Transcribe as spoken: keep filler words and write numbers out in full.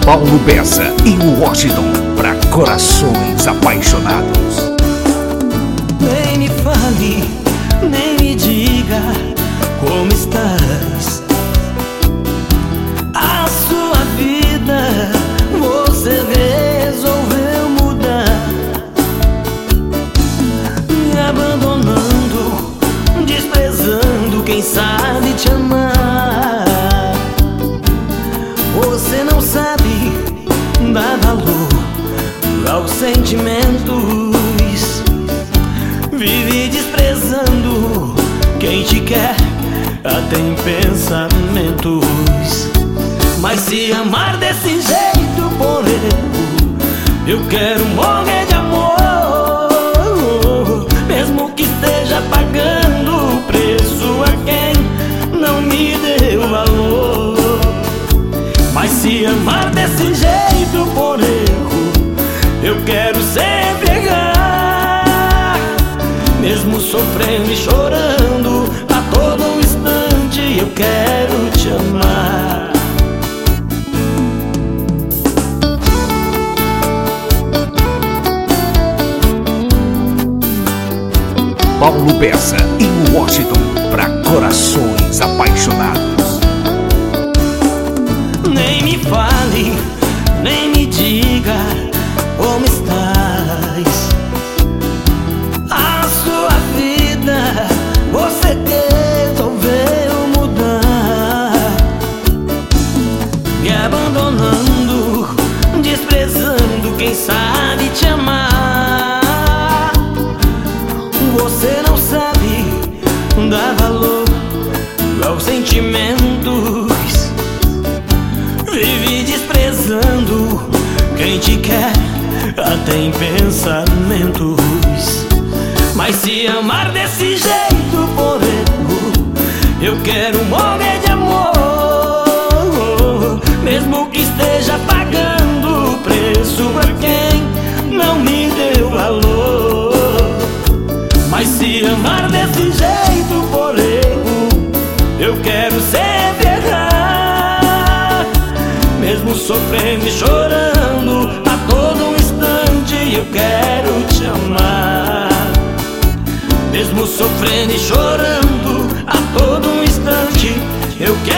Paulo Bessa e Washington para corações apaixonados. Nem me fale, nem me diga como estás. A sua vida você resolveu mudar, me abandonando, desprezando quem sabe te amar. Você não sabe dar valor aos sentimentos, vive desprezando quem te quer até em pensamentos. Mas se amar desse jeito por erro, eu quero morrer de amor, mesmo que esteja pagando o preço a quem não me deu valor. Mas se amar desse jeito por erro, eu quero sempre errar, mesmo sofrendo e chorando a todo instante, eu quero te amar. Paulo Bessa e Washington para corações apaixonados. Nem me fale, nem me diga como estás. A sua vida você resolveu mudar, me abandonando, desprezando quem sabe te amar. Você não sabe dar valor aos sentimentos, vive desprezando quem te quer até em pensamentos. Mas se amar desse jeito por erro, eu quero morrer de amor, mesmo que esteja pagando o preço pra quem não me deu valor. Mas se amar desse jeito por erro, eu quero sempre errar, mesmo sofrendo e chorando a todo instante, eu quero te amar. Mesmo sofrendo e chorando a todo instante, eu quero